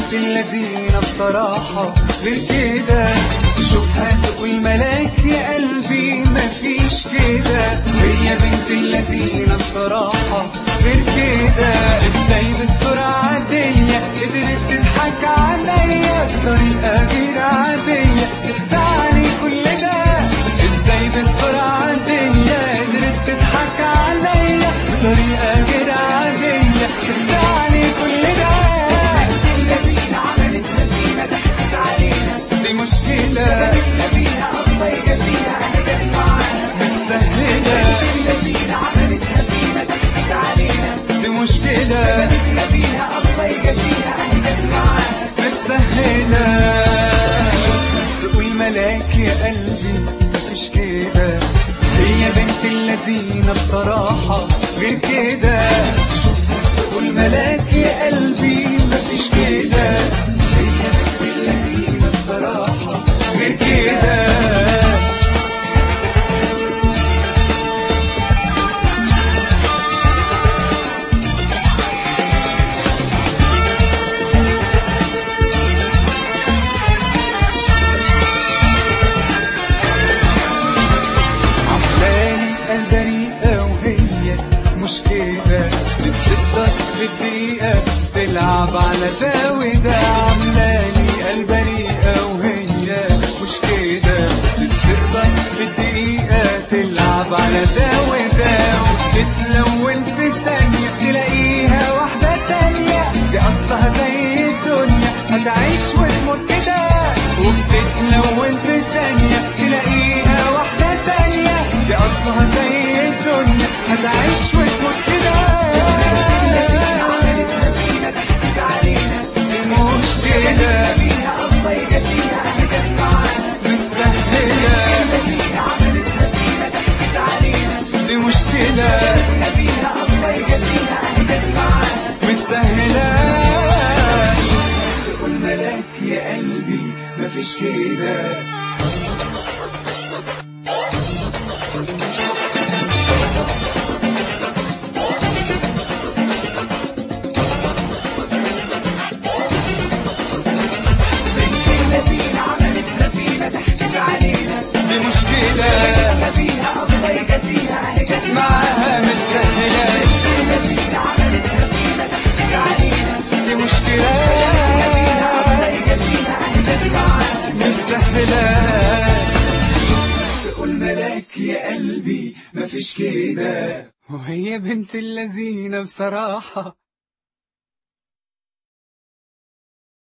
بنت اللذينة بصراحة غير كده. شوفها تقول ملاك يا قلبي مفيش كده. هي بنت اللذينة بصراحة غير كده. ازاي بالسرعة عادية قدرت تضحك عليا بطريقة غير عادية تخدعني كل ده. ازاي بالسرعة عادية قدرت تضحك عليا بطريقة غير عادية تخدعني كل ده. الذين عملتها فينا ضحكت علينا دي مشكلة شبابتنا فيها الله يجازيها انا جت معاها متسهلة. الذين عملتها فينا ضحكت علينا دي مشكلة شبابتنا فيها الله يجازيها انا جت معاها متسهلة. تقول ملاك يا قلبي مفيش كده. هي بنت اللذينة بصراحة غير كده. تقول ملاك يا قلبي مفيش كده. هي بنت اللذينة بصراحة غير كده. بالدقيقة تلعب على ده وده. عملالي البريئة وهي مش كده. بتقدر بالدقيقة تلعب على ده وده. وتتلون في ثانية تلاقيها واحدة تانية دي أصلها زي الدنيا هتعيش وتموت كده. وبتتلون في ثانية تلاقيها واحدة تانية دي أصلها زي الدنيا هتعيش وتموت كده. يا قلبي مفيش كده. بنت الذين عملتها فينا ضحكت علينا دي مشكلة فيها الله يجازيها انا جت معاها متسهلة. بنت الذين عملتها فينا ضحكت علينا دي مشكلة تقول ملاك يا قلبي مفيش كده. وهي بنت اللذينة بصراحة